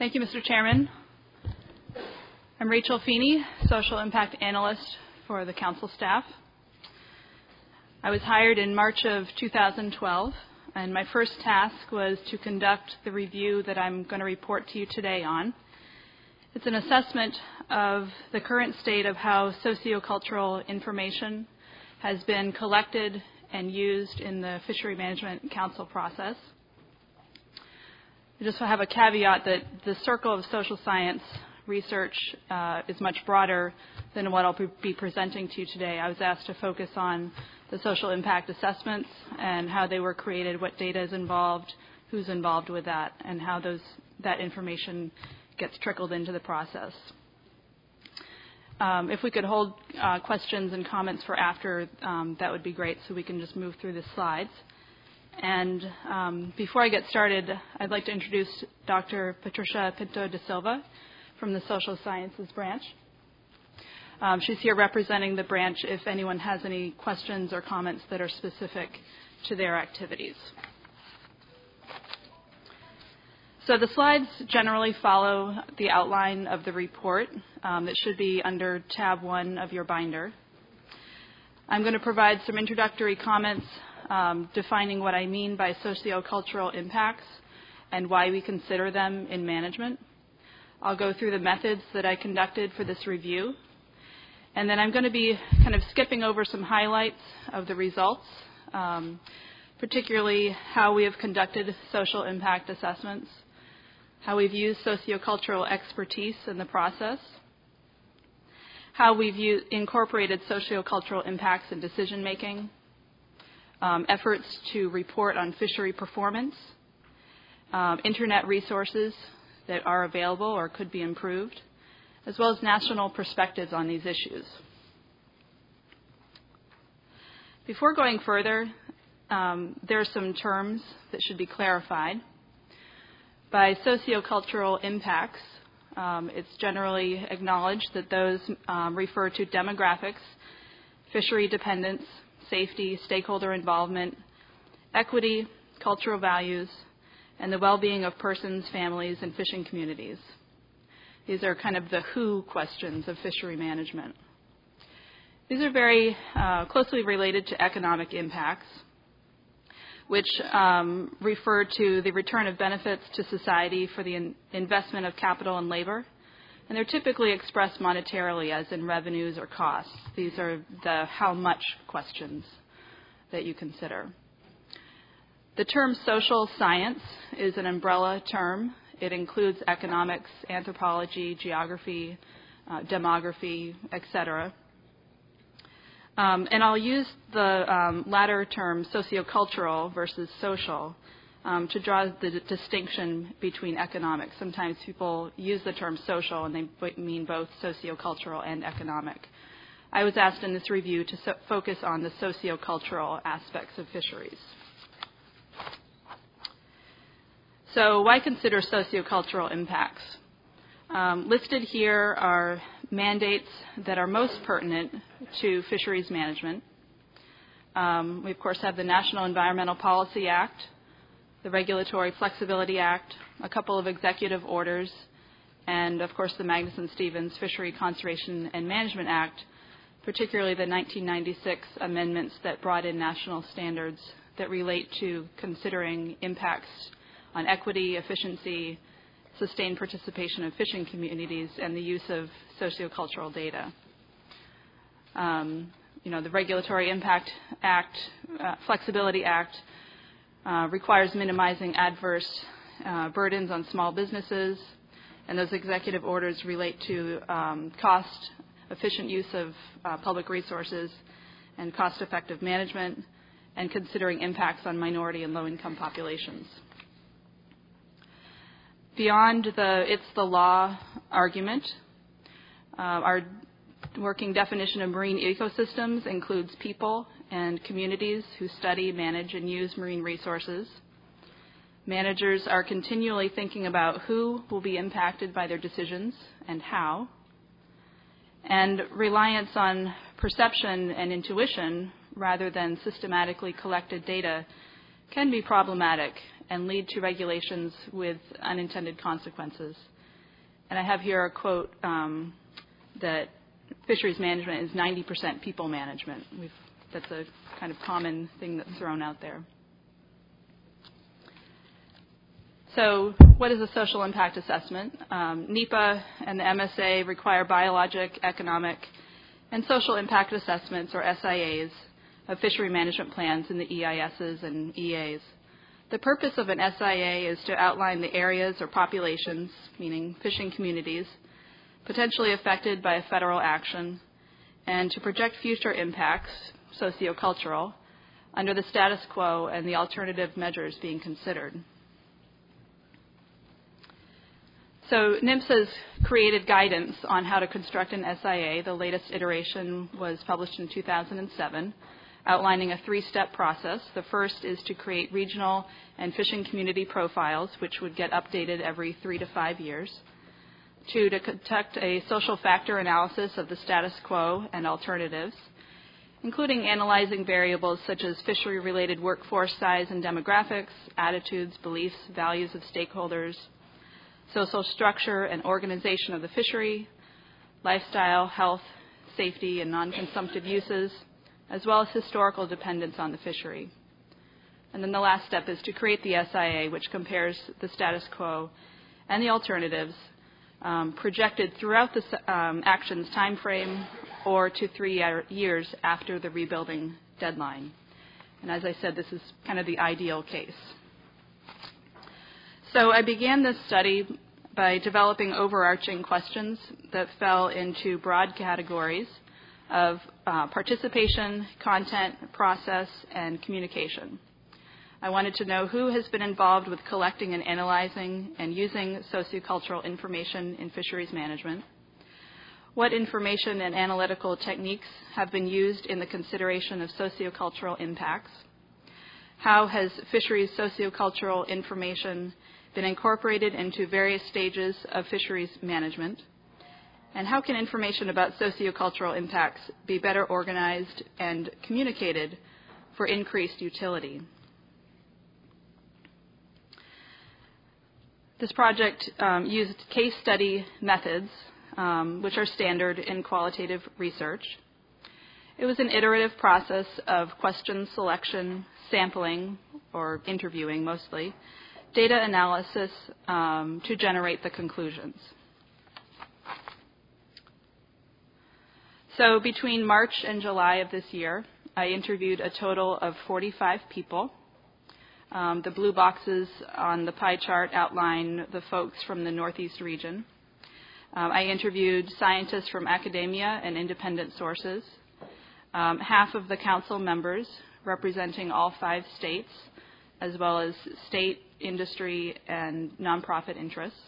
Thank you, Mr. Chairman. I'm Rachel Feeney, Social Impact Analyst for the Council staff. I was hired in March of 2012, and my first task was to conduct the review that I'm going to report to you today on. It's an assessment of the current state of how sociocultural information has been collected and used in the Fishery Management Council process. I just have a caveat that the circle of social science research is much broader than what I'll be presenting to you today. I was asked to focus on the social impact assessments and how they were created, what data is involved, who's involved with that, and how that information gets trickled into the process. If we could hold questions and comments for after, that would be great, so we can just move through the slides. And before I get started, I'd like to introduce Dr. Patricia Pinto da Silva from the Social Sciences branch. She's here representing the branch if anyone has any questions or comments that are specific to their activities. So the slides generally follow the outline of the report that should be under tab 1 of your binder. I'm going to provide some introductory comments defining what I mean by sociocultural impacts and why we consider them in management. I'll go through the methods that I conducted for this review. And then I'm going to be kind of skipping over some highlights of the results, particularly how we have conducted social impact assessments, how we've used sociocultural expertise in the process, how we've incorporated sociocultural impacts in decision making, efforts to report on fishery performance, internet resources that are available or could be improved, as well as national perspectives on these issues. Before going further, there are some terms that should be clarified. By sociocultural impacts, it's generally acknowledged that those refer to demographics, fishery dependence, safety, stakeholder involvement, equity, cultural values, and the well-being of persons, families, and fishing communities. These are kind of the who questions of fishery management. These are very closely related to economic impacts, which refer to the return of benefits to society for the investment of capital and labor. And they're typically expressed monetarily as in revenues or costs. These are the how much questions that you consider. The term social science is an umbrella term. It includes economics, anthropology, geography, demography, etc. And I'll use the latter term, sociocultural versus social, to draw the distinction between economics. Sometimes people use the term social and they mean both sociocultural and economic. I was asked in this review to focus on the sociocultural aspects of fisheries. So why consider sociocultural impacts? Listed here are mandates that are most pertinent to fisheries management. We, of course, have the National Environmental Policy Act, the Regulatory Flexibility Act, a couple of executive orders, and, of course, the Magnuson-Stevens Fishery Conservation and Management Act, particularly the 1996 amendments that brought in national standards that relate to considering impacts on equity, efficiency, sustained participation of fishing communities, and the use of sociocultural data. The Regulatory Impact Act, Flexibility Act, requires minimizing adverse burdens on small businesses, and those executive orders relate to cost-efficient use of public resources and cost-effective management, and considering impacts on minority and low-income populations. Beyond it's the law argument, our working definition of marine ecosystems includes people and communities who study, manage, and use marine resources. Managers are continually thinking about who will be impacted by their decisions and how. And reliance on perception and intuition rather than systematically collected data can be problematic and lead to regulations with unintended consequences. And I have here a quote that fisheries management is 90% people management. That's a kind of common thing that's thrown out there. So what is a social impact assessment? NEPA and the MSA require biologic, economic, and social impact assessments, or SIAs, of fishery management plans in the EISs and EAs. The purpose of an SIA is to outline the areas or populations, meaning fishing communities, potentially affected by a federal action, and to project future impacts, sociocultural, under the status quo and the alternative measures being considered. So NIMS has created guidance on how to construct an SIA. The latest iteration was published in 2007, outlining a three-step process. The first is to create regional and fishing community profiles, which would get updated every 3 to 5 years. 2, to conduct a social factor analysis of the status quo and alternatives, including analyzing variables such as fishery-related workforce size and demographics, attitudes, beliefs, values of stakeholders, social structure and organization of the fishery, lifestyle, health, safety, and non-consumptive uses, as well as historical dependence on the fishery. And then the last step is to create the SIA, which compares the status quo and the alternatives projected throughout the action's time frame or to 3 years after the rebuilding deadline. And as I said, this is kind of the ideal case. So I began this study by developing overarching questions that fell into broad categories of participation, content, process, and communication. I wanted to know who has been involved with collecting and analyzing and using sociocultural information in fisheries management, what information and analytical techniques have been used in the consideration of sociocultural impacts, how has fisheries sociocultural information been incorporated into various stages of fisheries management, and how can information about sociocultural impacts be better organized and communicated for increased utility. This project used case study methods, which are standard in qualitative research. It was an iterative process of question selection, sampling, or interviewing mostly, data analysis to generate the conclusions. So between March and July of this year, I interviewed a total of 45 people. The blue boxes on the pie chart outline the folks from the Northeast region. I interviewed scientists from academia and independent sources, half of the council members representing all 5 states, as well as state, industry, and nonprofit interests,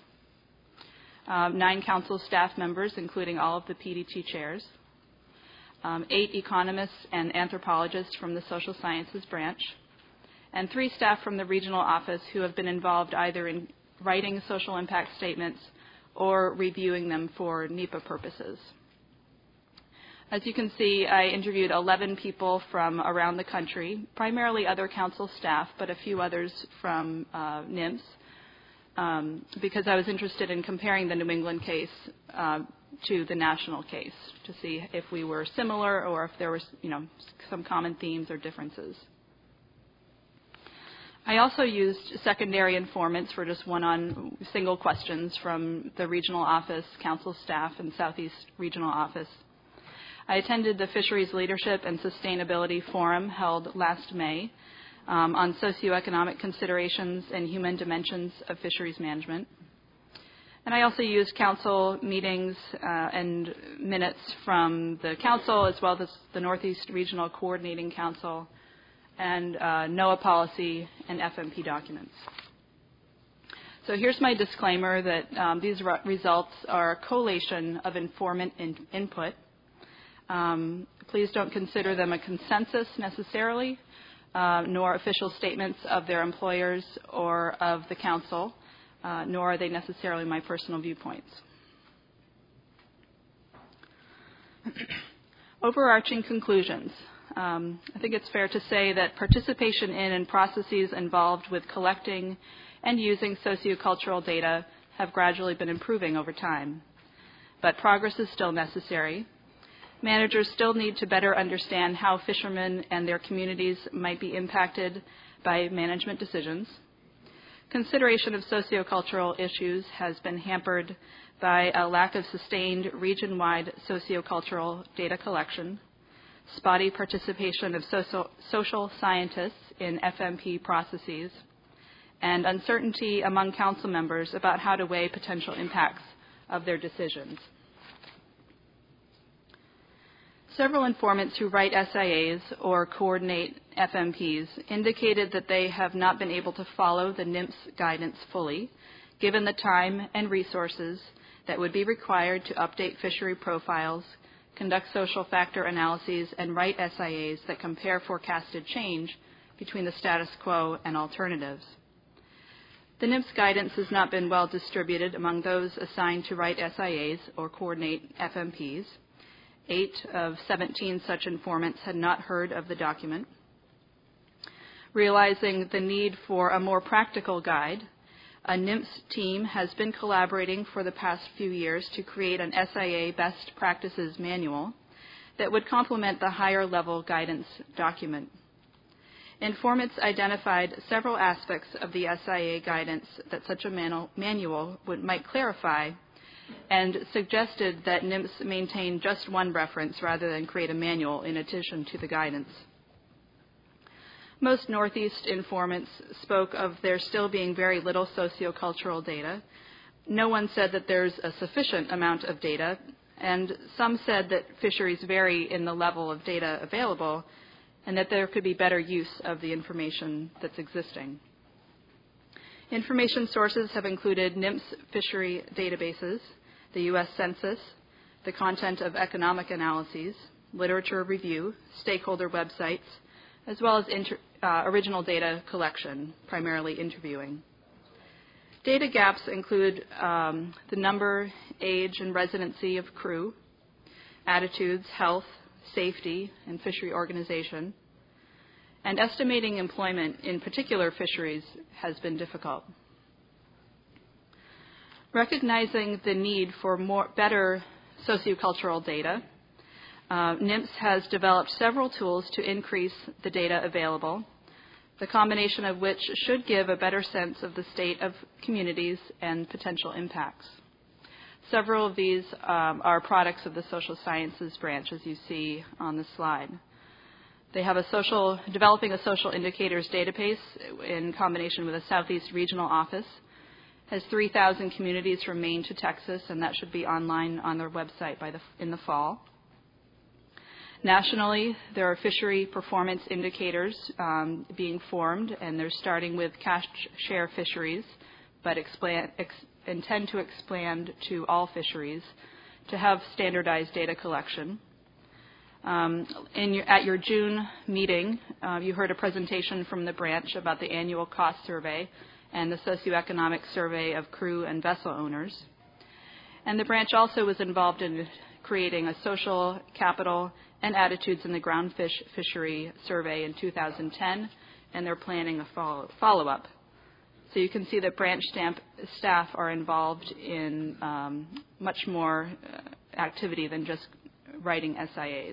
9 council staff members, including all of the PDT chairs, 8 economists and anthropologists from the social sciences branch, and 3 staff from the regional office who have been involved either in writing social impact statements or reviewing them for NEPA purposes. As you can see, I interviewed 11 people from around the country, primarily other council staff, but a few others from NIMS, because I was interested in comparing the New England case to the national case to see if we were similar or if there were, some common themes or differences. I also used secondary informants for just single questions from the regional office, council staff, and Southeast Regional Office. I attended the Fisheries Leadership and Sustainability Forum held last May on socioeconomic considerations and human dimensions of fisheries management. And I also used council meetings and minutes from the council as well as the Northeast Regional Coordinating Council and NOAA policy and FMP documents. So here's my disclaimer that these results are a collation of informant input. Please don't consider them a consensus necessarily, nor official statements of their employers or of the council, nor are they necessarily my personal viewpoints. Overarching conclusions. I think it's fair to say that participation in and processes involved with collecting and using sociocultural data have gradually been improving over time, but progress is still necessary. Managers still need to better understand how fishermen and their communities might be impacted by management decisions. Consideration of sociocultural issues has been hampered by a lack of sustained region-wide sociocultural data collection, spotty participation of social scientists in FMP processes, and uncertainty among council members about how to weigh potential impacts of their decisions. Several informants who write SIAs or coordinate FMPs indicated that they have not been able to follow the NIMS guidance fully, given the time and resources that would be required to update fishery profiles, conduct social factor analyses, and write SIAs that compare forecasted change between the status quo and alternatives. The NIMS guidance has not been well distributed among those assigned to write SIAs or coordinate FMPs. 8 of 17 such informants had not heard of the document. Realizing the need for a more practical guide, a NIMS team has been collaborating for the past few years to create an SIA best practices manual that would complement the higher level guidance document. Informants identified several aspects of the SIA guidance that such a manual might clarify, and suggested that NIMS maintain just one reference rather than create a manual in addition to the guidance. Most Northeast informants spoke of there still being very little sociocultural data. No one said that there's a sufficient amount of data, and some said that fisheries vary in the level of data available and that there could be better use of the information that's existing. Information sources have included NIMS fishery databases, the U.S. Census, the content of economic analyses, literature review, stakeholder websites, as well as original data collection, primarily interviewing. Data gaps include the number, age, and residency of crew, attitudes, health, safety, and fishery organization, and estimating employment in particular fisheries has been difficult. Recognizing the need for better sociocultural data, NIMS has developed several tools to increase the data available, the combination of which should give a better sense of the state of communities and potential impacts. Several of these are products of the social sciences branch, as you see on the slide. They have developing a social indicators database in combination with a Southeast regional office, has 3,000 communities from Maine to Texas, and that should be online on their website in the fall. Nationally, there are fishery performance indicators being formed, and they're starting with cash share fisheries, but intend to expand to all fisheries to have standardized data collection. At your June meeting, you heard a presentation from the branch about the annual cost survey and the socioeconomic survey of crew and vessel owners. And the branch also was involved in creating a social, capital, and attitudes in the groundfish fishery survey in 2010, and they're planning a follow-up. So you can see that branch staff are involved in much more activity than just writing SIAs.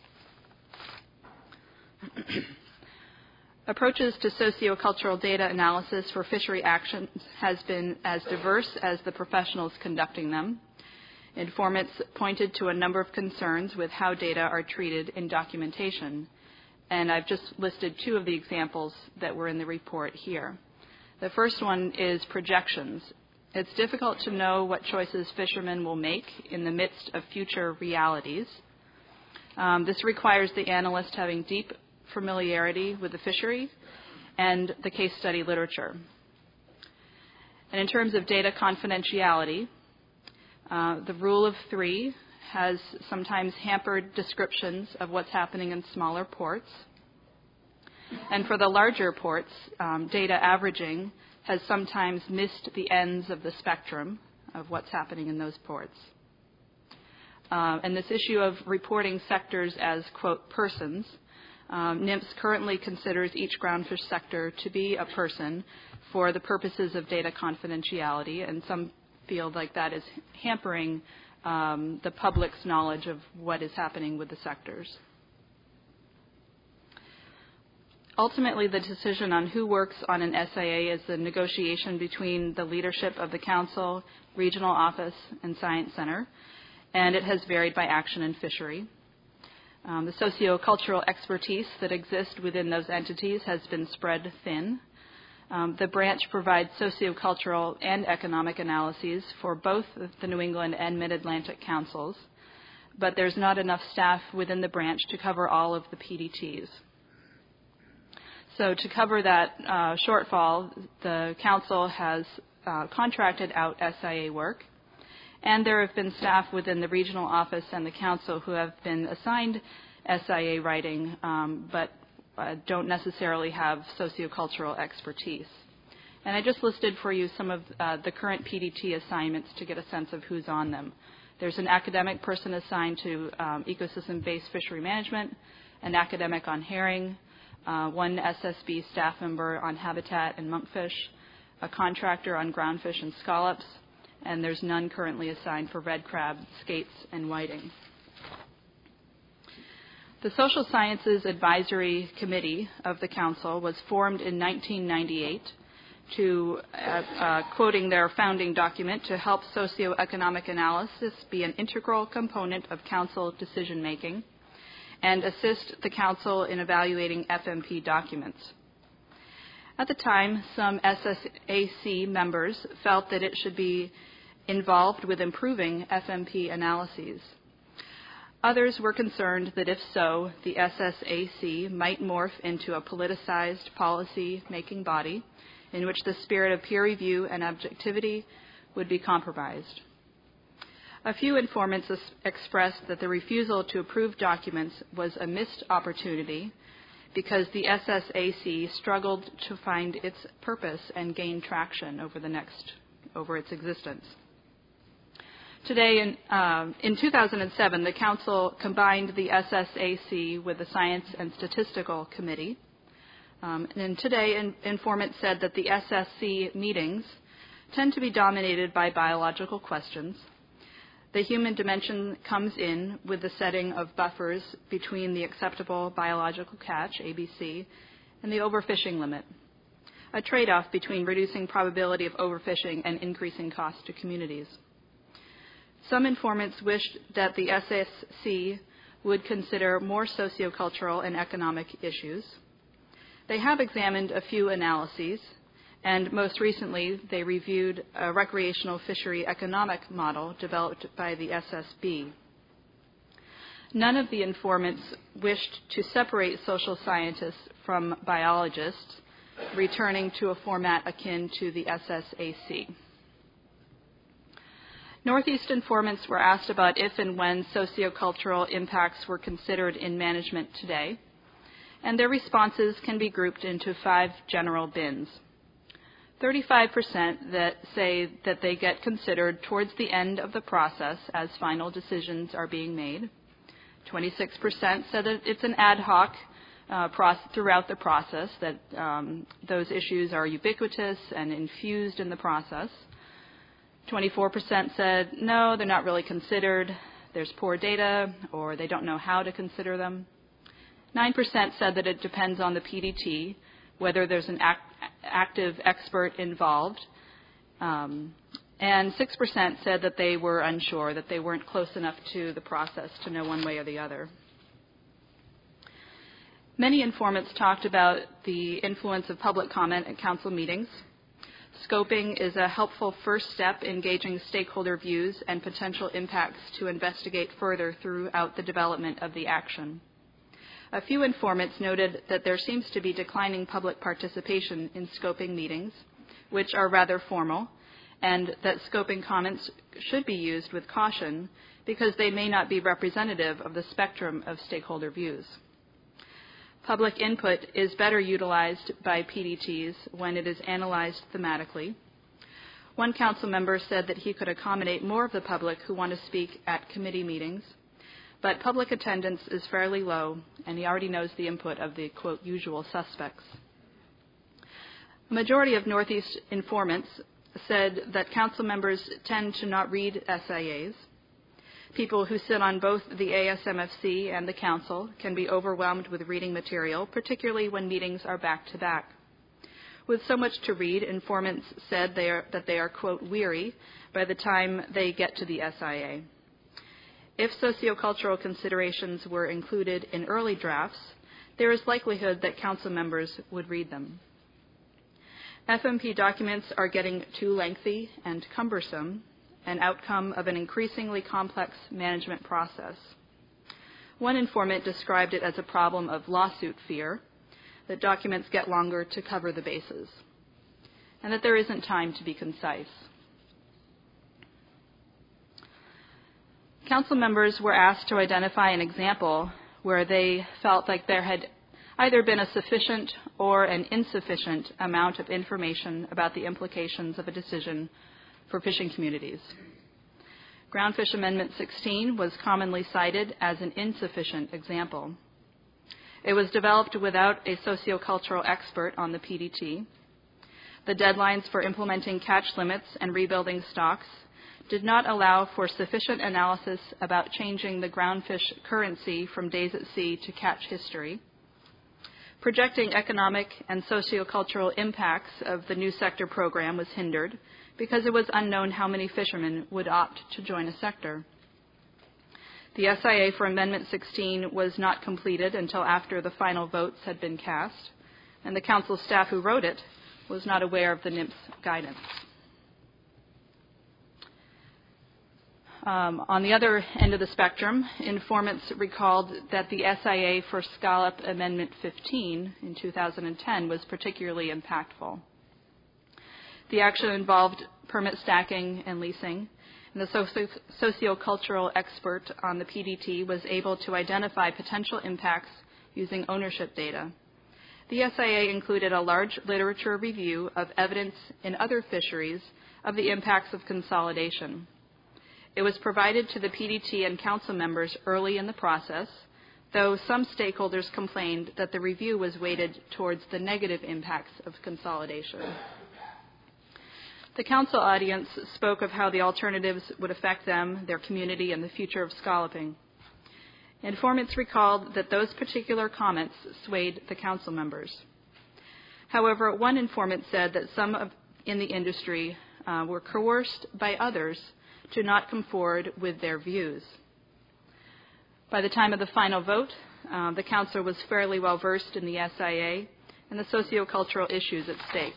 Approaches to sociocultural data analysis for fishery actions has been as diverse as the professionals conducting them. Informants pointed to a number of concerns with how data are treated in documentation, and I've just listed 2 of the examples that were in the report here. The first one is projections. It's difficult to know what choices fishermen will make in the midst of future realities. This requires the analyst having deep familiarity with the fishery and the case study literature. And in terms of data confidentiality, the rule of 3 has sometimes hampered descriptions of what's happening in smaller ports. And for the larger ports, data averaging has sometimes missed the ends of the spectrum of what's happening in those ports. And this issue of reporting sectors as, quote, persons, NIMS currently considers each groundfish sector to be a person for the purposes of data confidentiality, and some feel like that is hampering the public's knowledge of what is happening with the sectors. Ultimately, the decision on who works on an SIA is the negotiation between the leadership of the Council, Regional Office, and Science Center, and it has varied by action and fishery. The sociocultural expertise that exists within those entities has been spread thin. The branch provides sociocultural and economic analyses for both the New England and Mid-Atlantic councils, but there's not enough staff within the branch to cover all of the PDTs. So to cover that shortfall, the council has contracted out SIA work, and there have been staff within the regional office and the council who have been assigned SIA writing, but don't necessarily have sociocultural expertise. And I just listed for you some of the current PDT assignments to get a sense of who's on them. There's an academic person assigned to ecosystem-based fishery management, an academic on herring, one SSB staff member on habitat and monkfish, a contractor on groundfish and scallops, and there's none currently assigned for red crab, skates, and whiting. The Social Sciences Advisory Committee of the Council was formed in 1998 to, quoting their founding document, to help socioeconomic analysis be an integral component of Council decision-making and assist the Council in evaluating FMP documents. At the time, some SSAC members felt that it should be involved with improving FMP analyses. Others were concerned that if so, the SSAC might morph into a politicized policy-making body in which the spirit of peer review and objectivity would be compromised. A few informants expressed that the refusal to approve documents was a missed opportunity because the SSAC struggled to find its purpose and gain traction over its existence. Today, in 2007, the Council combined the SSAC with the Science and Statistical Committee. And today, informants said that the SSC meetings tend to be dominated by biological questions. The human dimension comes in with the setting of buffers between the acceptable biological catch, ABC, and the overfishing limit, a trade-off between reducing probability of overfishing and increasing cost to communities. Some informants wished that the SSC would consider more sociocultural and economic issues. They have examined a few analyses, and most recently they reviewed a recreational fishery economic model developed by the SSB. None of the informants wished to separate social scientists from biologists, returning to a format akin to the SSAC. Northeast informants were asked about if and when sociocultural impacts were considered in management today, and their responses can be grouped into 5 general bins. 35% that say that they get considered towards the end of the process as final decisions are being made. 26% said that it's an ad hoc throughout the process, that those issues are ubiquitous and infused in the process. 24% said, no, they're not really considered, there's poor data, or they don't know how to consider them. 9% said that it depends on the PDT, whether there's an active expert involved. And 6% said that they were unsure, that they weren't close enough to the process to know one way or the other. Many informants talked about the influence of public comment at council meetings. Scoping is a helpful first step in gauging stakeholder views and potential impacts to investigate further throughout the development of the action. A few informants noted that there seems to be declining public participation in scoping meetings, which are rather formal, and that scoping comments should be used with caution because they may not be representative of the spectrum of stakeholder views. Public input is better utilized by PDTs when it is analyzed thematically. One council member said that he could accommodate more of the public who want to speak at committee meetings, but public attendance is fairly low, and he already knows the input of the, quote, usual suspects. A majority of Northeast informants said that council members tend to not read SIAs. People who sit on both the ASMFC and the council can be overwhelmed with reading material, particularly when meetings are back-to-back. With so much to read, informants said that they are, quote, weary by the time they get to the SIA. If sociocultural considerations were included in early drafts, there is likelihood that council members would read them. FMP documents are getting too lengthy and cumbersome, an outcome of an increasingly complex management process. One informant described it as a problem of lawsuit fear, that documents get longer to cover the bases, and that there isn't time to be concise. Council members were asked to identify an example where they felt like there had either been a sufficient or an insufficient amount of information about the implications of a decision for fishing communities. Groundfish Amendment 16 was commonly cited as an insufficient example. It was developed without a sociocultural expert on the PDT. The deadlines for implementing catch limits and rebuilding stocks did not allow for sufficient analysis about changing the groundfish currency from days at sea to catch history. Projecting economic and sociocultural impacts of the new sector program was hindered because it was unknown how many fishermen would opt to join a sector. The SIA for Amendment 16 was not completed until after the final votes had been cast, and the council staff who wrote it was not aware of the NIMP's guidance. On the other end of the spectrum, informants recalled that the SIA for Scallop Amendment 15 in 2010 was particularly impactful. The action involved permit stacking and leasing, and the sociocultural expert on the PDT was able to identify potential impacts using ownership data. The SIA included a large literature review of evidence in other fisheries of the impacts of consolidation. It was provided to the PDT and council members early in the process, though some stakeholders complained that the review was weighted towards the negative impacts of consolidation. The council audience spoke of how the alternatives would affect them, their community, and the future of scalloping. Informants recalled that those particular comments swayed the council members. However, one informant said that some in the industry were coerced by others to not come forward with their views. By the time of the final vote, the council was fairly well versed in the SIA and the sociocultural issues at stake.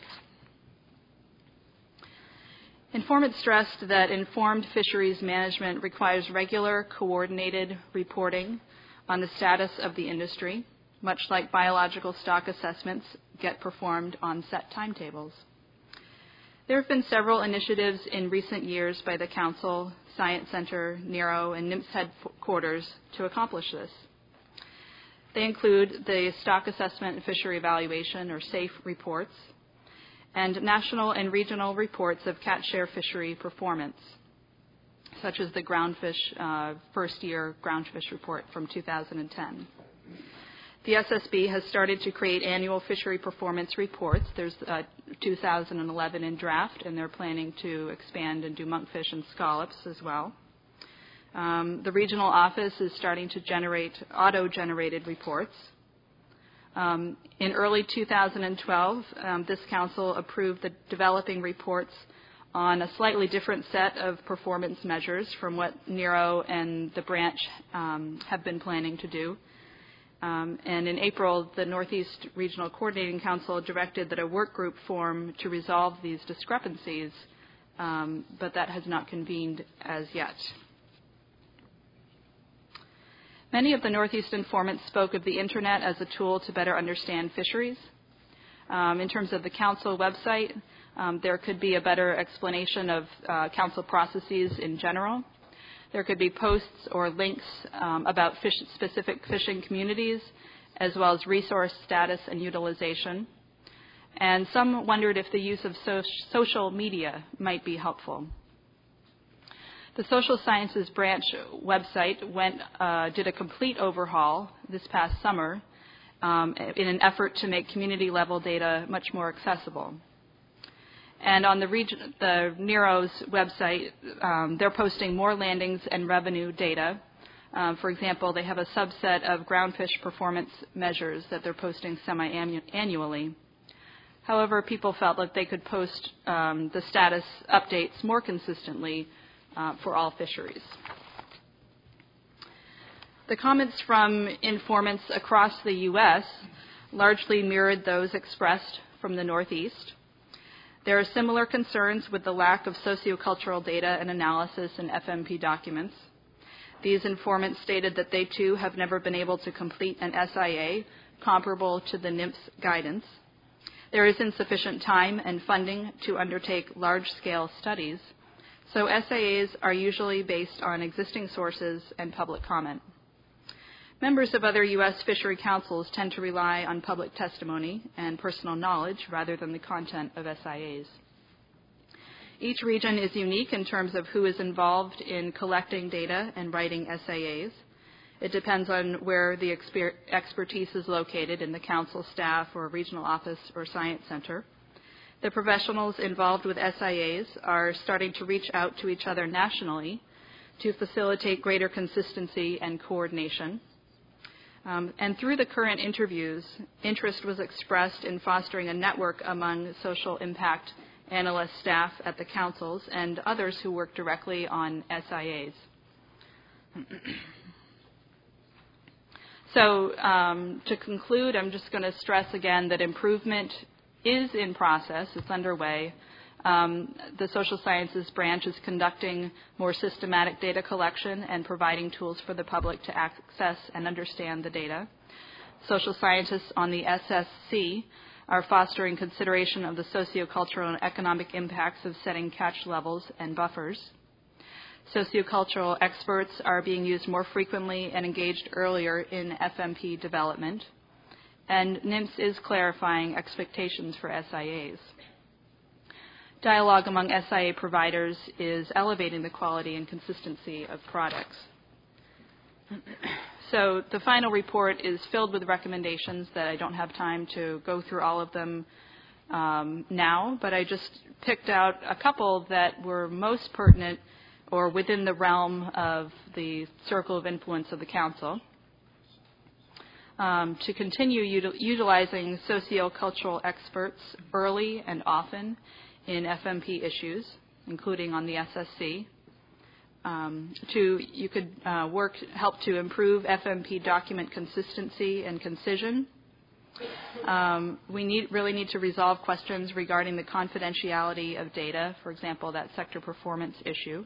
Informants stressed that informed fisheries management requires regular, coordinated reporting on the status of the industry, much like biological stock assessments get performed on set timetables. There have been several initiatives in recent years by the Council, Science Center, NERO, and NIMP's headquarters to accomplish this. They include the Stock Assessment and Fishery Evaluation, or SAFE, reports, and national and regional reports of catch share fishery performance, such as the Groundfish first-year Groundfish report from 2010. The SSB has started to create annual fishery performance reports. There's 2011 in draft, and they're planning to expand and do monkfish and scallops as well. The regional office is starting to generate auto-generated reports. In early 2012, this council approved the developing reports on a slightly different set of performance measures from what NERO and the branch have been planning to do. And in April, the Northeast Regional Coordinating Council directed that a work group form to resolve these discrepancies, but that has not convened as yet. Many of the Northeast informants spoke of the Internet as a tool to better understand fisheries. In terms of the Council website, there could be a better explanation of Council processes in general. There could be posts or links about specific fishing communities, as well as resource status and utilization. And some wondered if the use of social media might be helpful. The Social Sciences Branch website did a complete overhaul this past summer in an effort to make community-level data much more accessible. And on the NERO's website, they're posting more landings and revenue data. For example, they have a subset of groundfish performance measures that they're posting semi-annually. However, people felt that they could post the status updates more consistently for all fisheries. The comments from informants across the U.S. largely mirrored those expressed from the Northeast. There are similar concerns with the lack of sociocultural data and analysis in FMP documents. These informants stated that they too have never been able to complete an SIA comparable to the NIMS guidance. There is insufficient time and funding to undertake large-scale studies, so SIAs are usually based on existing sources and public comment. Members of other U.S. fishery councils tend to rely on public testimony and personal knowledge rather than the content of SIAs. Each region is unique in terms of who is involved in collecting data and writing SIAs. It depends on where the expertise is located in the council staff or regional office or science center. The professionals involved with SIAs are starting to reach out to each other nationally to facilitate greater consistency and coordination. And through the current interviews, interest was expressed in fostering a network among social impact analyst staff at the councils and others who work directly on SIAs. So to conclude, I'm just going to stress again that improvement is in process. It's underway. The social sciences branch is conducting more systematic data collection and providing tools for the public to access and understand the data. Social scientists on the SSC are fostering consideration of the sociocultural and economic impacts of setting catch levels and buffers. Sociocultural experts are being used more frequently and engaged earlier in FMP development. And NIMS is clarifying expectations for SIAs. Dialogue among SIA providers is elevating the quality and consistency of products. So the final report is filled with recommendations that I don't have time to go through all of them now, but I just picked out a couple that were most pertinent or within the realm of the circle of influence of the Council. To continue utilizing sociocultural experts early and often in FMP issues, including on the SSC. You could help to improve FMP document consistency and concision. We really need to resolve questions regarding the confidentiality of data, for example, that sector performance issue.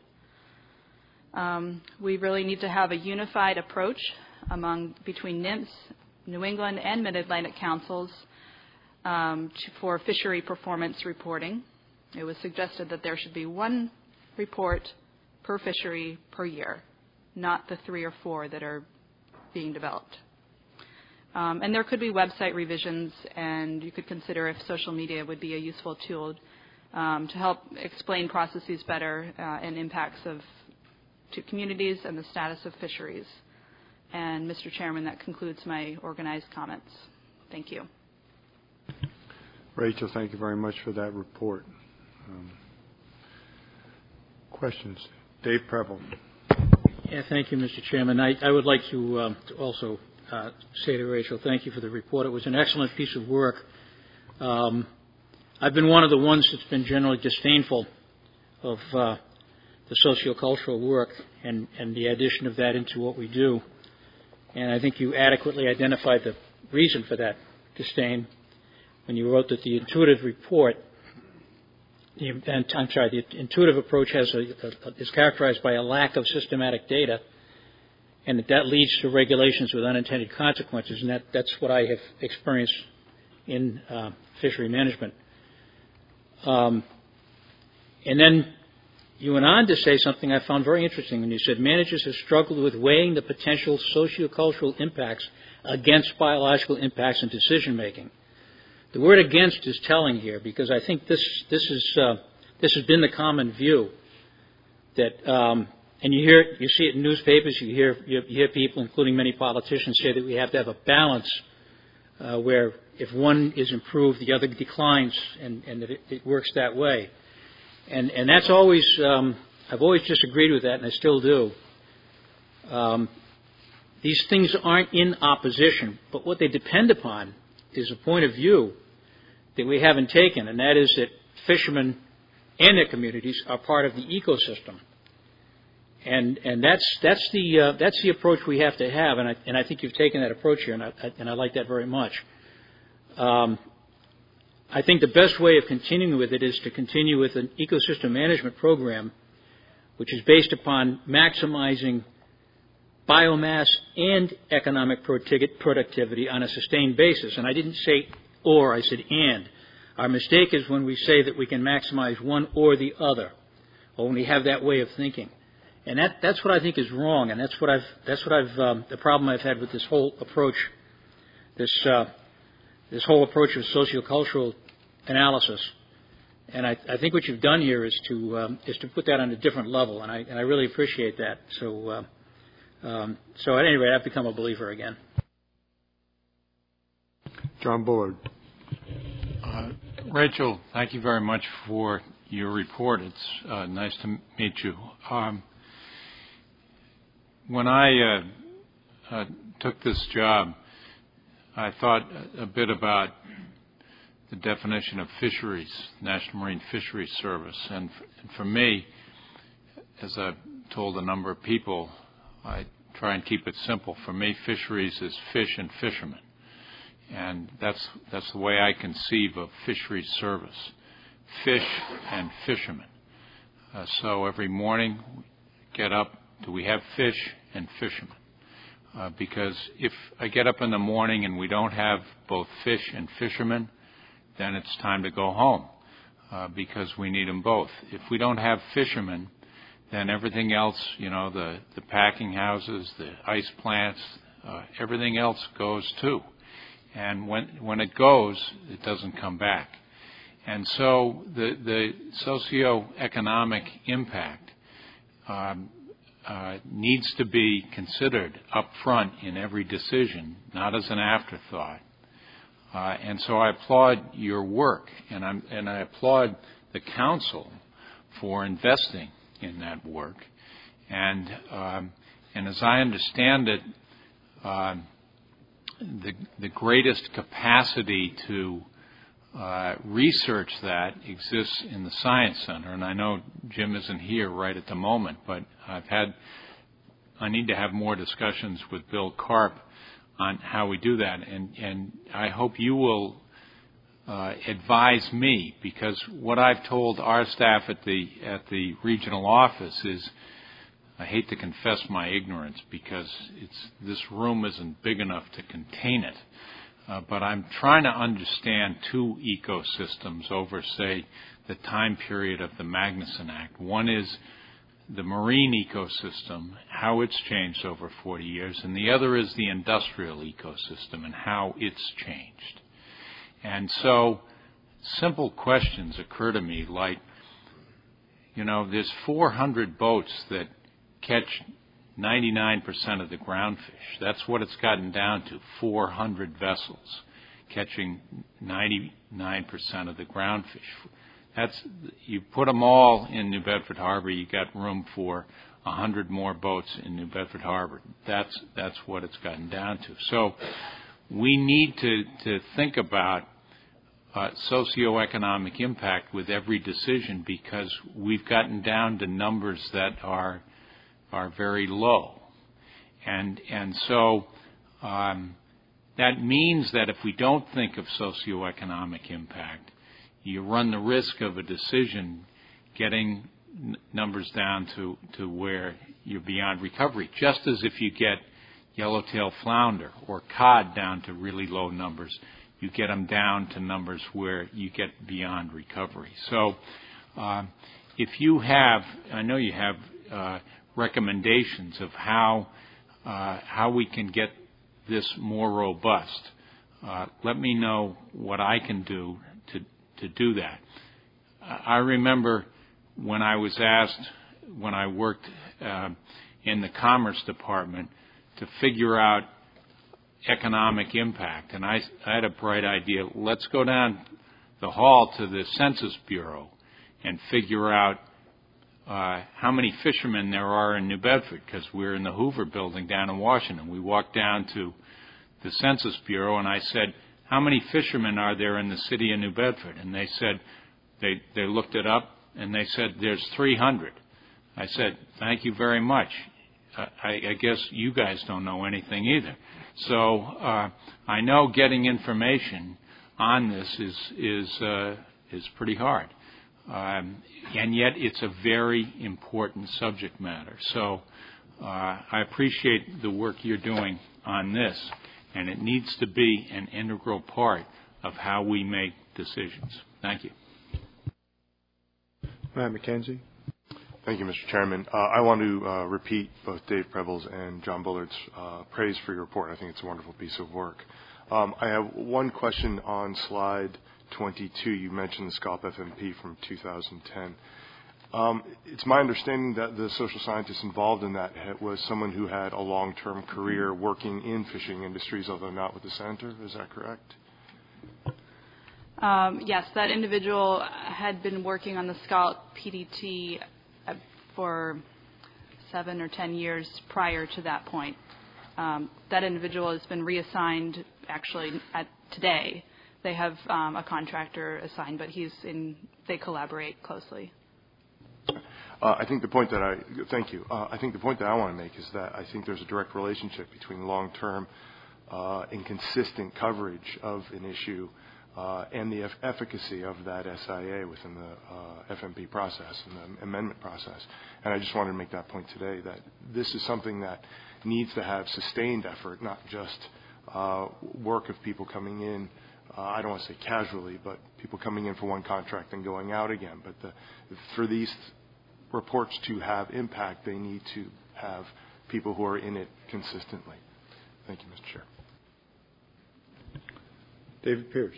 We really need to have a unified approach between NIMS, New England, and Mid-Atlantic councils for fishery performance reporting. It was suggested that there should be one report per fishery per year, not the 3 or 4 that are being developed. And there could be website revisions, and you could consider if social media would be a useful tool to help explain processes better and impacts to communities and the status of fisheries. And Mr. Chairman, that concludes my organized comments. Thank you. Rachel, thank you very much for that report. Questions? Dave Preble. Yeah, thank you, Mr. Chairman. I would like to also say to Rachel, thank you for the report. It was an excellent piece of work. I've been one of the ones that's been generally disdainful of the sociocultural work and the addition of that into what we do. And I think you adequately identified the reason for that disdain when you wrote that the intuitive report, the intuitive approach is characterized by a lack of systematic data, and that leads to regulations with unintended consequences, and that's what I have experienced in fishery management. And then you went on to say something I found very interesting when you said managers have struggled with weighing the potential sociocultural impacts against biological impacts in decision making. The word "against" is telling here, because I think this has been the common view that, and you see it in newspapers. You hear people, including many politicians, say that we have to have a balance where if one is improved, the other declines, and that it works that way. And that's always, I've always disagreed with that, and I still do. These things aren't in opposition, but what they depend upon is a point of view that we haven't taken, and that is that fishermen and their communities are part of the ecosystem. And that's the approach we have to have, and I think you've taken that approach here, and I like that very much. I think the best way of continuing with it is to continue with an ecosystem management program, which is based upon maximizing biomass and economic productivity on a sustained basis. And I didn't say or, I said and. Our mistake is when we say that we can maximize one or the other, or when we have that way of thinking. And that's what I think is wrong, and that's the problem I've had with this whole approach, this whole approach of sociocultural analysis. And I think what you've done here is to put that on a different level, and I really appreciate that. So at any rate, I've become a believer again. John Bullard. Rachel, thank you very much for your report. It's nice to meet you. When I took this job, I thought a bit about the definition of fisheries, National Marine Fisheries Service. And for me, as I've told a number of people, I try and keep it simple. For me, fisheries is fish and fishermen. And that's the way I conceive of fisheries service, fish and fishermen. So every morning we get up, do we have fish and fishermen? Because if I get up in the morning and we don't have both fish and fishermen, then it's time to go home because we need them both. If we don't have fishermen, then everything else, the packing houses, the ice plants, everything else goes too. And when it goes, it doesn't come back. And so the socioeconomic impact needs to be considered up front in every decision, not as an afterthought. And so I applaud your work, and I applaud the council for investing in that work. And as I understand it, the greatest capacity to research that exists in the Science Center. And I know Jim isn't here right at the moment, but I need to have more discussions with Bill Karp on how we do that. And I hope you will advise me, because what I've told our staff at the regional office is, I hate to confess my ignorance because this room isn't big enough to contain it. But I'm trying to understand two ecosystems over, say, the time period of the Magnuson Act. One is the marine ecosystem, how it's changed over 40 years, and the other is the industrial ecosystem and how it's changed. And so simple questions occur to me like, there's 400 boats that catch 99% of the groundfish. That's what it's gotten down to, 400 vessels catching 99% of the groundfish. You put them all in New Bedford Harbor, you got room for 100 more boats in New Bedford Harbor. That's what it's gotten down to. So we need to think about socioeconomic impact with every decision, because we've gotten down to numbers that are very low. And so that means that if we don't think of socioeconomic impact, you run the risk of a decision getting numbers down to where you're beyond recovery, just as if you get yellowtail flounder or cod down to really low numbers, you get them down to numbers where you get beyond recovery. So if you have, I know you have recommendations of how we can get this more robust, let me know what I can do to do that. I remember when I was asked, when I worked in the Commerce Department, to figure out economic impact. And I had a bright idea. Let's go down the hall to the Census Bureau and figure out how many fishermen there are in New Bedford, because we're in the Hoover Building down in Washington. We walked down to the Census Bureau, and I said, how many fishermen are there in the city of New Bedford? And they said, they looked it up, and they said, there's 300. I said, thank you very much. I guess you guys don't know anything either. So I know getting information on this is pretty hard. And yet it's a very important subject matter. So I appreciate the work you're doing on this, and it needs to be an integral part of how we make decisions. Thank you. Matt McKenzie. Thank you, Mr. Chairman. I want to repeat both Dave Preble's and John Bullard's praise for your report. I think it's a wonderful piece of work. I have one question on slide 22. You mentioned the SCOP FMP from 2010. It's my understanding that the social scientist involved in that was someone who had a long-term career working in fishing industries, although not with the center. Is that correct? Yes, that individual had been working on the SCOP PDT for 7 or 10 years prior to that point. That individual has been reassigned actually today. They have a contractor assigned, but they collaborate closely. I think the point that I think the point that I want to make is that I think there's a direct relationship between long-term and consistent coverage of an issue and the efficacy of that SIA within the FMP process and the amendment process. And I just wanted to make that point today, that this is something that needs to have sustained effort, not just work of people coming in, I don't want to say casually, but people coming in for one contract and going out again. But for these reports to have impact, they need to have people who are in it consistently. Thank you, Mr. Chair. David Pierce.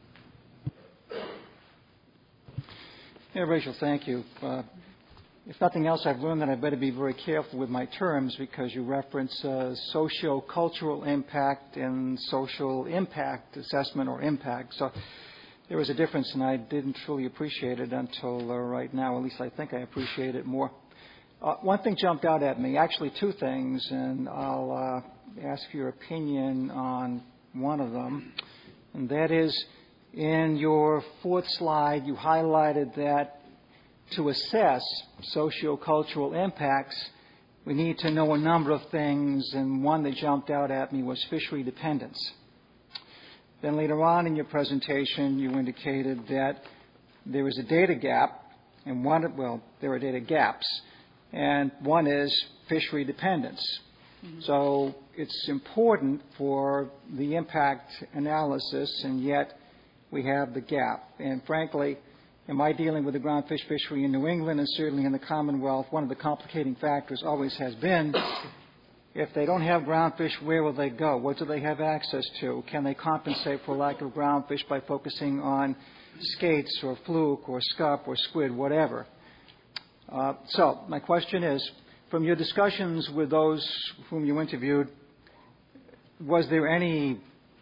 Yeah, Rachel, thank you. If nothing else, I've learned that I better be very careful with my terms, because you reference socio-cultural impact and social impact assessment or impact. So there was a difference, and I didn't truly appreciate it until right now. At least I think I appreciate it more. One thing jumped out at me, actually two things, and I'll ask your opinion on one of them. And that is, in your fourth slide, you highlighted that to assess sociocultural impacts, we need to know a number of things, and one that jumped out at me was fishery dependence. Then later on in your presentation, you indicated that there is a data gap, and there are data gaps, and one is fishery dependence. Mm-hmm. So it's important for the impact analysis, and yet we have the gap. And frankly, in my dealing with the groundfish fishery in New England and certainly in the Commonwealth, one of the complicating factors always has been, if they don't have groundfish, where will they go? What do they have access to? Can they compensate for lack of groundfish by focusing on skates or fluke or scup or squid, whatever? So my question is, from your discussions with those whom you interviewed, was there any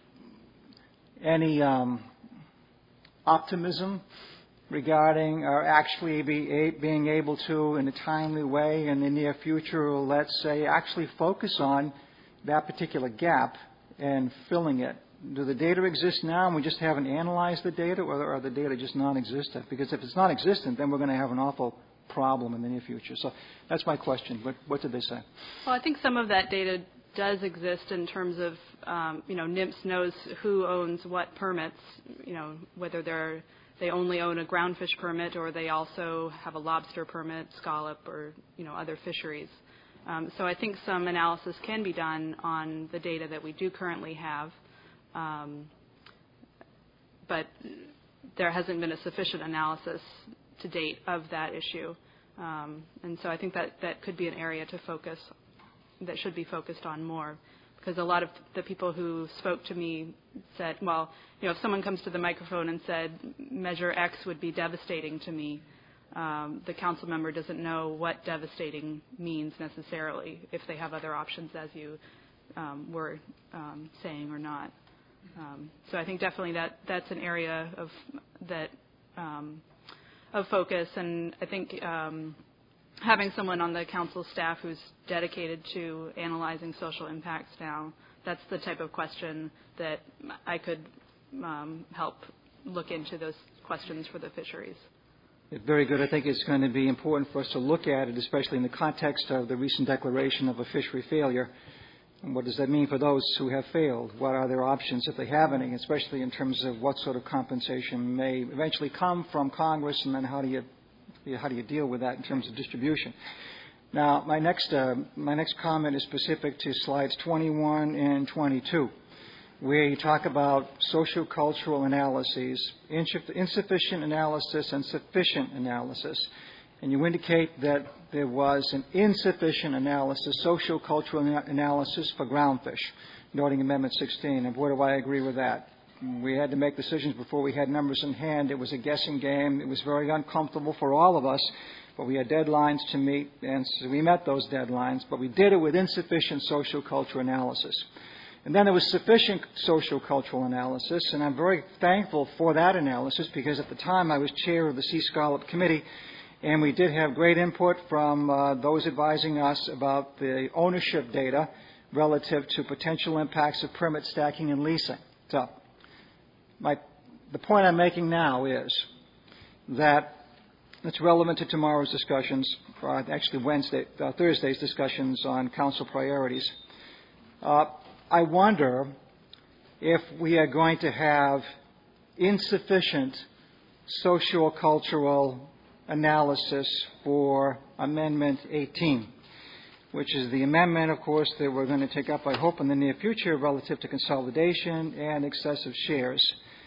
optimism regarding actually being able to, in a timely way in the near future, let's say, actually focus on that particular gap and filling it? Do the data exist now and we just haven't analyzed the data, or are the data just non-existent? Because if it's non-existent, then we're going to have an awful problem in the near future. So that's my question. What did they say? Well, I think some of that data does exist in terms of, NMFS knows who owns what permits, whether they only own a groundfish permit or they also have a lobster permit, scallop, or, other fisheries. So I think some analysis can be done on the data that we do currently have, but there hasn't been a sufficient analysis to date of that issue. And so I think that could be an area to focus, that should be focused on more. Because a lot of the people who spoke to me said, well, if someone comes to the microphone and said, Measure X would be devastating to me, the council member doesn't know what devastating means necessarily, if they have other options, as you were saying or not. So I think definitely that's an area of focus, and I think having someone on the council staff who's dedicated to analyzing social impacts now, that's the type of question that I could help look into those questions for the fisheries. Very good. I think it's going to be important for us to look at it, especially in the context of the recent declaration of a fishery failure. And what does that mean for those who have failed? What are their options, if they have any, especially in terms of what sort of compensation may eventually come from Congress, and then how do you deal with that in terms of distribution? Now, my next comment is specific to slides 21 and 22, where you talk about sociocultural analyses, insufficient analysis and sufficient analysis. And you indicate that there was an insufficient analysis, sociocultural analysis for groundfish, noting Amendment 16. And boy, do I agree with that. We had to make decisions before we had numbers in hand. It was a guessing game. It was very uncomfortable for all of us, but we had deadlines to meet, and so we met those deadlines, but we did it with insufficient sociocultural analysis. And then there was sufficient sociocultural analysis, and I'm very thankful for that analysis because at the time I was chair of the Sea Scallop Committee, and we did have great input from those advising us about the ownership data relative to potential impacts of permit stacking and leasing. So the point I'm making now is that it's relevant to tomorrow's discussions, actually Thursday's discussions on council priorities. I wonder if we are going to have insufficient sociocultural analysis for Amendment 18, which is the amendment, of course, that we're going to take up, I hope, in the near future relative to consolidation and excessive shares.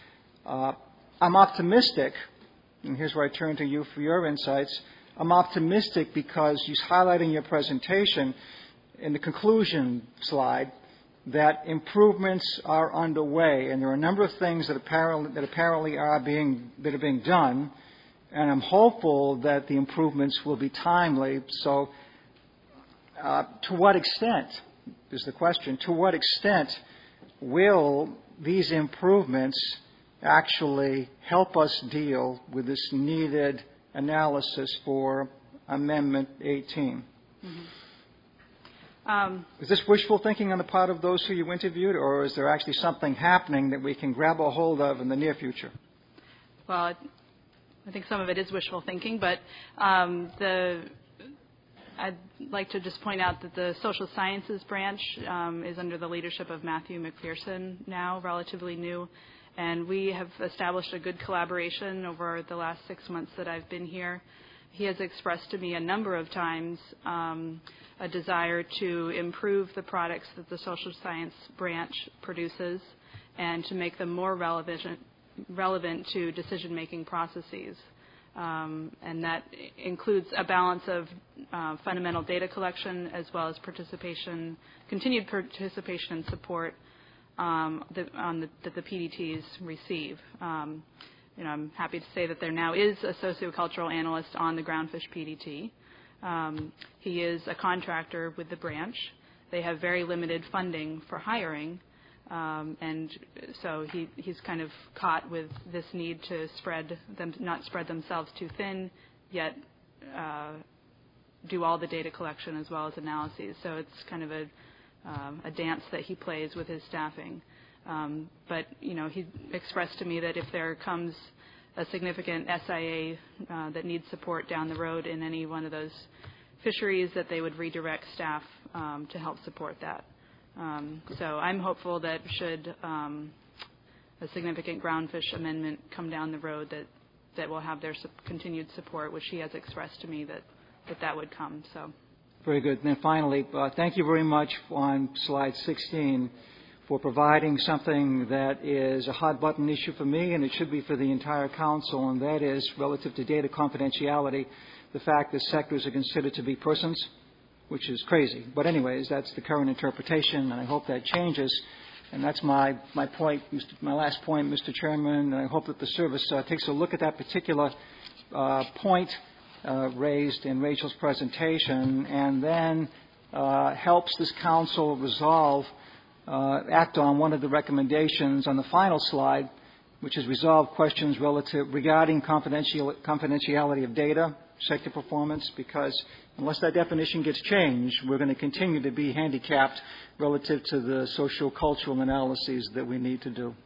I'm optimistic, and here's where I turn to you for your insights. I'm optimistic because you highlight in your presentation, in the conclusion slide, that improvements are underway, and there are a number of things that apparently are being done, and I'm hopeful that the improvements will be timely. So, to what extent is the question? To what extent will these improvements actually help us deal with this needed analysis for Amendment 18? Mm-hmm. Is this wishful thinking on the part of those who you interviewed, or is there actually something happening that we can grab a hold of in the near future? Well, I think some of it is wishful thinking, but I'd like to just point out that the social sciences branch is under the leadership of Matthew McPherson now, relatively new, and we have established a good collaboration over the last 6 months that I've been here. He has expressed to me a number of times a desire to improve the products that the social science branch produces and to make them more relevant to decision-making processes. And that includes a balance of fundamental data collection as well as continued participation and support that the PDTs receive. I'm happy to say that there now is a sociocultural analyst on the groundfish PDT. He is a contractor with the branch. They have very limited funding for hiring, and so he's kind of caught with this need to not spread themselves too thin, yet do all the data collection as well as analyses. So it's kind of a dance that he plays with his staffing. But he expressed to me that if there comes a significant SIA that needs support down the road in any one of those fisheries, that they would redirect staff to help support that. So I'm hopeful that should a significant groundfish amendment come down the road, that will have their continued support, which he has expressed to me that would come. So. Very good. And then finally, thank you very much on slide 16 for providing something that is a hot-button issue for me, and it should be for the entire council, and that is relative to data confidentiality, the fact that sectors are considered to be persons, which is crazy. But anyways, that's the current interpretation, and I hope that changes. And that's my point, my last point, Mr. Chairman, and I hope that the service takes a look at that particular point raised in Rachel's presentation, and then helps this council act on one of the recommendations on the final slide, which is resolve questions regarding confidentiality of data, sector performance, because unless that definition gets changed, we're going to continue to be handicapped relative to the socio-cultural analyses that we need to do.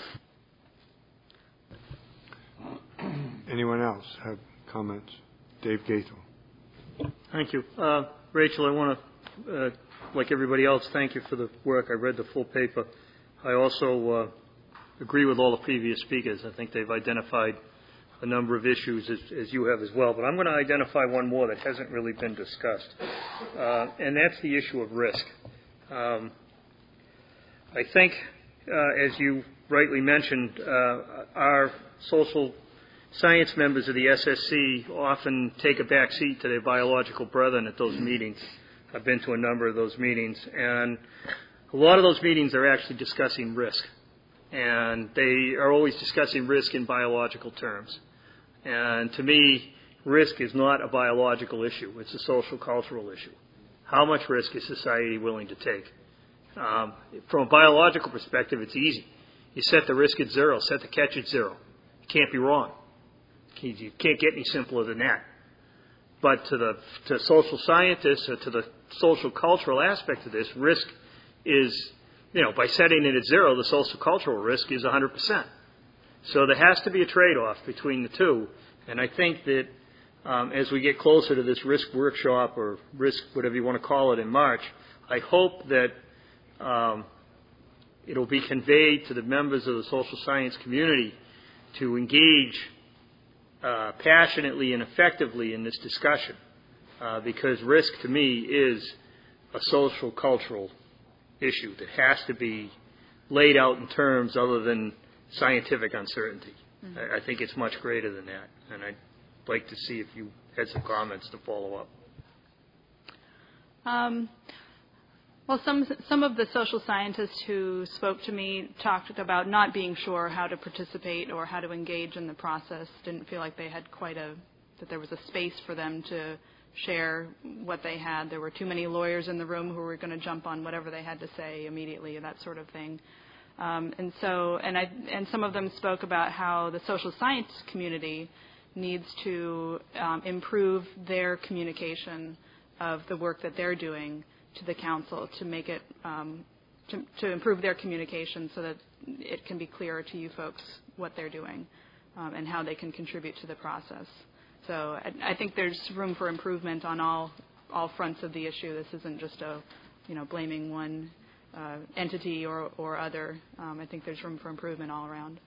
Anyone else have comments? Dave Gaethel. Thank you. Rachel, I want to, like everybody else, thank you for the work. I read the full paper. I also agree with all the previous speakers. I think they've identified a number of issues as you have as well. But I'm going to identify one more that hasn't really been discussed, and that's the issue of risk. I think, as you rightly mentioned, our social science members of the SSC often take a back seat to their biological brethren at those meetings. I've been to a number of those meetings, and a lot of those meetings are actually discussing risk. And they are always discussing risk in biological terms. And to me, risk is not a biological issue. It's a social cultural issue. How much risk is society willing to take? From a biological perspective, it's easy. You set the risk at zero, set the catch at zero. You can't be wrong. You can't get any simpler than that. But to social scientists or to the social cultural aspect of this, risk is, by setting it at zero, the social cultural risk is 100%. So there has to be a trade-off between the two. And I think that as we get closer to this risk workshop or risk, whatever you want to call it, in March, I hope that it'll be conveyed to the members of the social science community to engage passionately and effectively in this discussion, because risk to me is a social cultural issue that has to be laid out in terms other than scientific uncertainty. Mm-hmm. I think it's much greater than that, and I'd like to see if you had some comments to follow up. Well, some of the social scientists who spoke to me talked about not being sure how to participate or how to engage in the process. Didn't feel like they had that there was a space for them to share what they had. There were too many lawyers in the room who were going to jump on whatever they had to say immediately, that sort of thing. And some of them spoke about how the social science community needs to improve their communication of the work that they're doing to the council to make it to improve their communication so that it can be clearer to you folks what they're doing and how they can contribute to the process. So I think there's room for improvement on all fronts of the issue. This isn't just blaming one entity or other. I think there's room for improvement all around.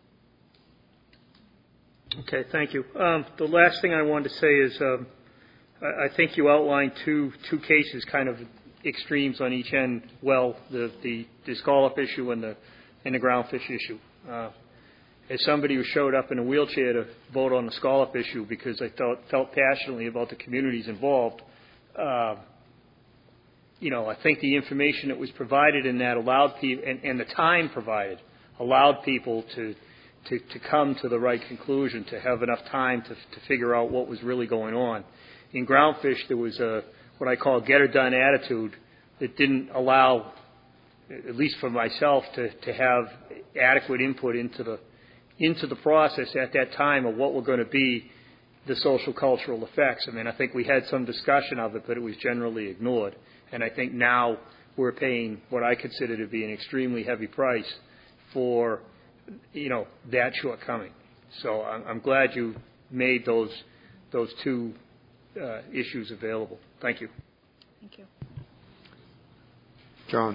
Okay, thank you. The last thing I wanted to say is I think you outlined two cases, kind of extremes on each end. Well, the scallop issue and the groundfish issue. As somebody who showed up in a wheelchair to vote on the scallop issue because I felt passionately about the communities involved, I think the information that was provided in that allowed people, and the time provided, allowed people to come to the right conclusion, to have enough time to figure out what was really going on. In groundfish, there was what I call get-her-done attitude that didn't allow, at least for myself, to have adequate input into the process at that time of what were going to be the social cultural effects. I mean, I think we had some discussion of it, but it was generally ignored. And I think now we're paying what I consider to be an extremely heavy price for, that shortcoming. So I'm glad you made those two issues available. Thank you. Thank you. John.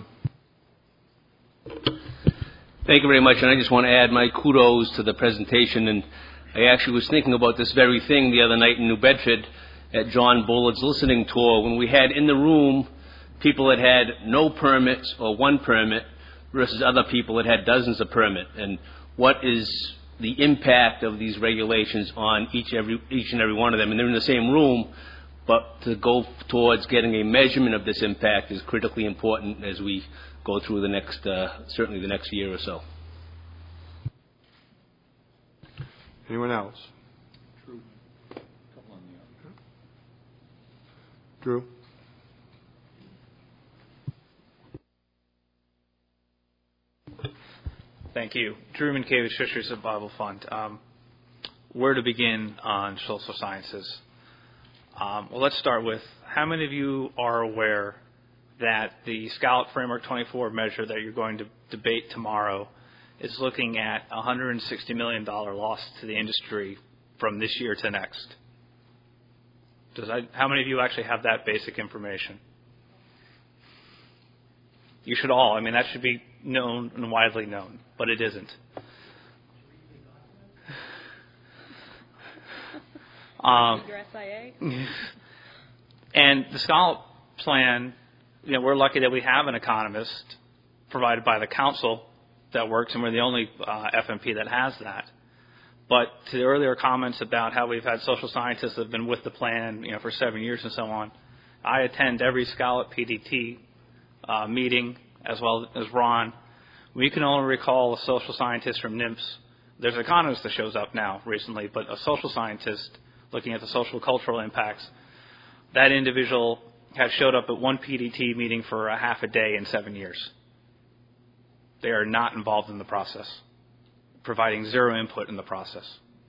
Thank you very much, and I just want to add my kudos to the presentation. And I actually was thinking about this very thing the other night in New Bedford at John Bullard's listening tour when we had in the room people that had no permits or one permit versus other people that had dozens of permits. And what is the impact of these regulations on each and every one of them? And they're in the same room, but to go towards getting a measurement of this impact is critically important as we go through the next, certainly the next year or so. Anyone else? Drew. Thank you. Drew Minkiewicz, Fisheries Survival Fund. Where to begin on social sciences? Well, let's start with how many of you are aware that the Scallop Framework 24 measure that you're going to debate tomorrow is looking at $160 million loss to the industry from this year to next? How many of you actually have that basic information? You should all. I mean, that should be known and widely known, but it isn't. Your SIA? And the Scallop plan, we're lucky that we have an economist provided by the council that works, and we're the only FMP that has that. But to the earlier comments about how we've had social scientists that have been with the plan, for 7 years and so on, I attend every Scallop PDT meeting, as well as Ron. We can only recall a social scientist from NIMS. There's an economist that shows up now recently, but a social scientist looking at the social cultural impacts. That individual has showed up at one PDT meeting for a half a day in 7 years. They are not involved in the process, providing zero input in the process.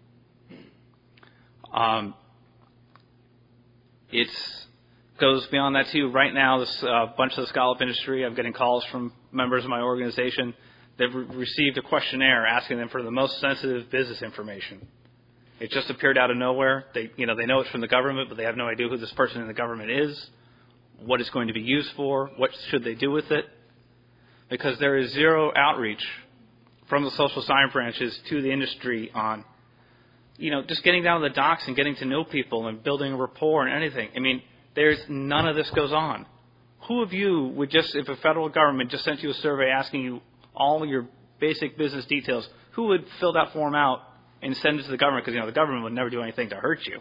It goes beyond that too. Right now, this bunch of the Scallop industry, I'm getting calls from members of my organization. They've received a questionnaire asking them for the most sensitive business information. It just appeared out of nowhere. They know it's from the government, but they have no idea who this person in the government is, what it's going to be used for, what should they do with it, because there is zero outreach from the social science branches to the industry on, just getting down to the docks and getting to know people and building a rapport and anything. I mean, there's none of this goes on. Who of you would if a federal government just sent you a survey asking you all your basic business details, who would fill that form out and send it to the government? Because, the government would never do anything to hurt you.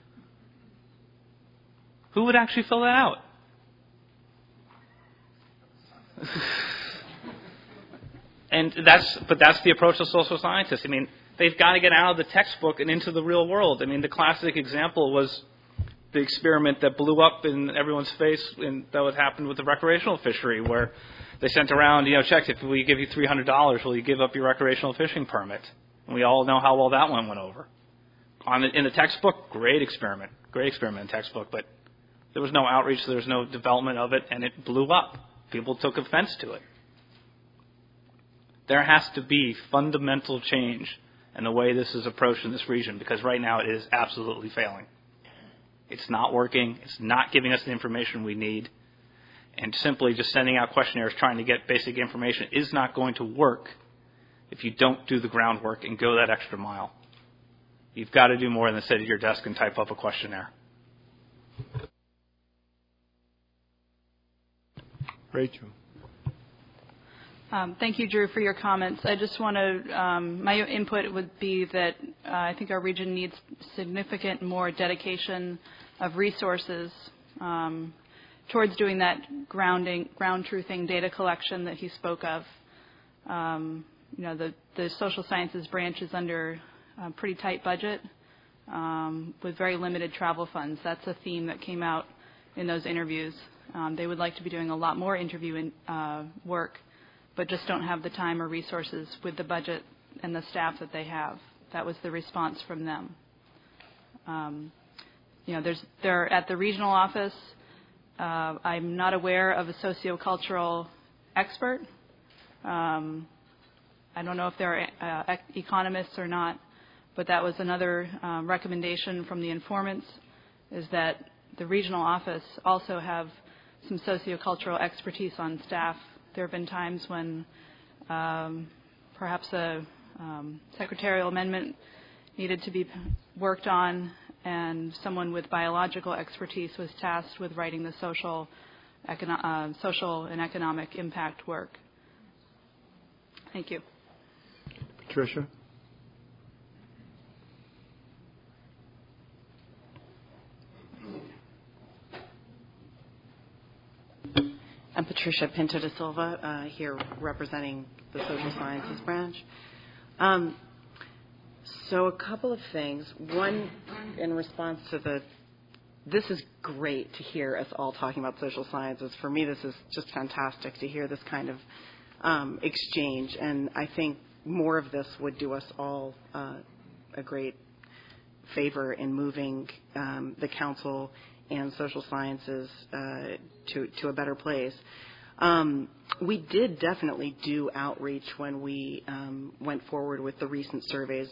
Who would actually fill that out? But that's the approach of social scientists. I mean, they've got to get out of the textbook and into the real world. I mean, the classic example was the experiment that blew up in everyone's face, and that would happen with the recreational fishery, where they sent around, check, if we give you $300, will you give up your recreational fishing permit? And we all know how well that one went over. In the textbook, great experiment in textbook, but there was no outreach, there was no development of it, and it blew up. People took offense to it. There has to be fundamental change in the way this is approached in this region, because right now it is absolutely failing. It's not working. It's not giving us the information we need. And simply just sending out questionnaires trying to get basic information is not going to work if you don't do the groundwork and go that extra mile. You've got to do more than sit at your desk and type up a questionnaire. Rachel. Thank you, Drew, for your comments. I just want to, my input would be that I think our region needs significant more dedication of resources towards doing that ground truthing data collection that he spoke of. The social sciences branch is under a pretty tight budget with very limited travel funds. That's a theme that came out in those interviews. They would like to be doing a lot more interview work, but just don't have the time or resources with the budget and the staff that they have. That was the response from them. They're at the regional office. I'm not aware of a sociocultural expert. I don't know if they're economists or not, but that was another recommendation from the informants, is that the regional office also have some sociocultural expertise on staff. There have been times when perhaps a secretarial amendment needed to be worked on, and someone with biological expertise was tasked with writing the social and economic impact work. Thank you. Patricia? I'm Patricia Pinto da Silva, here representing the Social Sciences branch. So a couple of things. One, in response to this is great to hear us all talking about social sciences. For me, this is just fantastic to hear this kind of exchange. And I think more of this would do us all a great favor in moving the council and social sciences to a better place. We did definitely do outreach when we went forward with the recent surveys.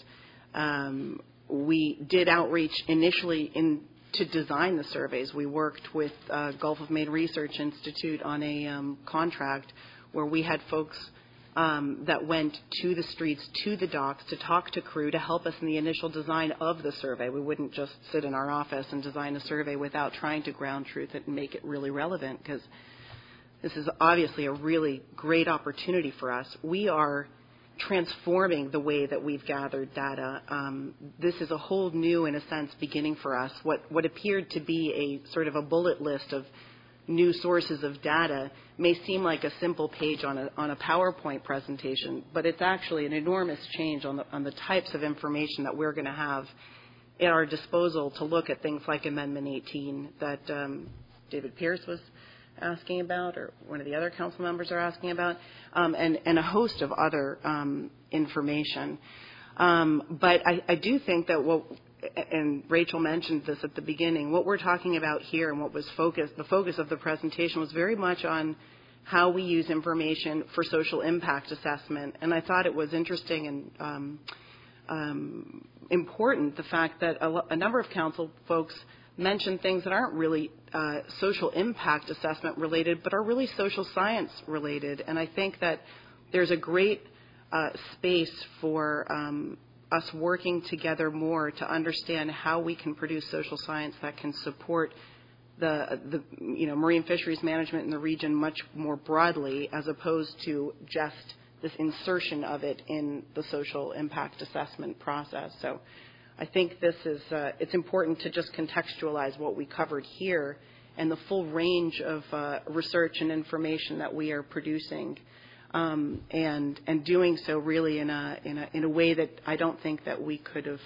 We did outreach initially to design the surveys. We worked with Gulf of Maine Research Institute on a contract where we had folks that went to the streets, to the docks, to talk to crew, to help us in the initial design of the survey. We wouldn't just sit in our office and design a survey without trying to ground truth it and make it really relevant, because this is obviously a really great opportunity for us. We are transforming the way that we've gathered data. This is a whole new, in a sense, beginning for us. What appeared to be a sort of a bullet list of new sources of data may seem like a simple page on a PowerPoint presentation, but it's actually an enormous change on the types of information that we're going to have at our disposal to look at things like Amendment 18 that David Pierce was asking about, or one of the other council members are asking about, and a host of other information. But I do think that and Rachel mentioned this at the beginning, what we're talking about here and what was the focus of the presentation was very much on how we use information for social impact assessment. And I thought it was interesting and important, the fact that a number of council folks mentioned things that aren't really social impact assessment related, but are really social science related. And I think that there's a great space for us working together more to understand how we can produce social science that can support the marine fisheries management in the region much more broadly, as opposed to just this insertion of it in the social impact assessment process. So I think this is it's important to just contextualize what we covered here and the full range of research and information that we are producing, and doing so really in a way that I don't think that we could have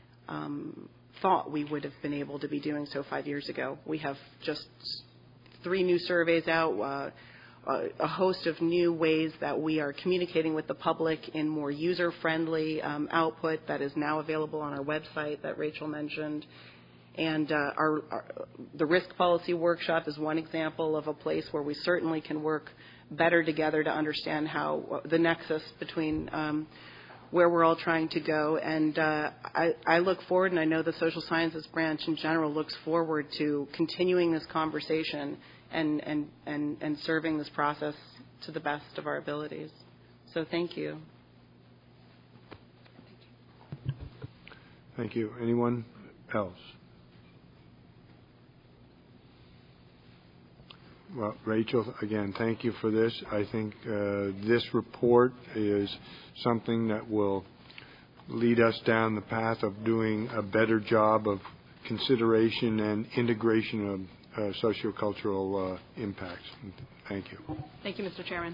thought we would have been able to be doing so 5 years ago. We have just 3 new surveys out, a host of new ways that we are communicating with the public in more user-friendly output that is now available on our website that Rachel mentioned. And the risk policy workshop is one example of a place where we certainly can work better together to understand how the nexus between where we're all trying to go. And I look forward, and I know the social sciences branch in general looks forward to continuing this conversation and serving this process to the best of our abilities. So thank you. Thank you. Anyone else? Well, Rachel, again, thank you for this. I think this report is something that will lead us down the path of doing a better job of consideration and integration of sociocultural impacts. Thank you. Thank you, Mr. Chairman.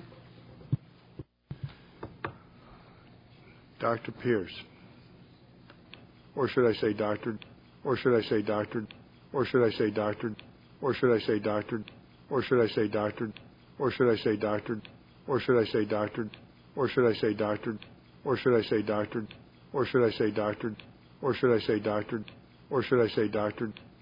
Dr. Pierce. Or should I say doctor? Or should I say doctor? Or should I say doctor? Or should I say doctor? Or should I say doctor? Or should I say doctor? Or should I say doctor? Or should I say doctor? Or should I say doctor? Or should I say doctor? Or should I say doctor? Or should I say doctor?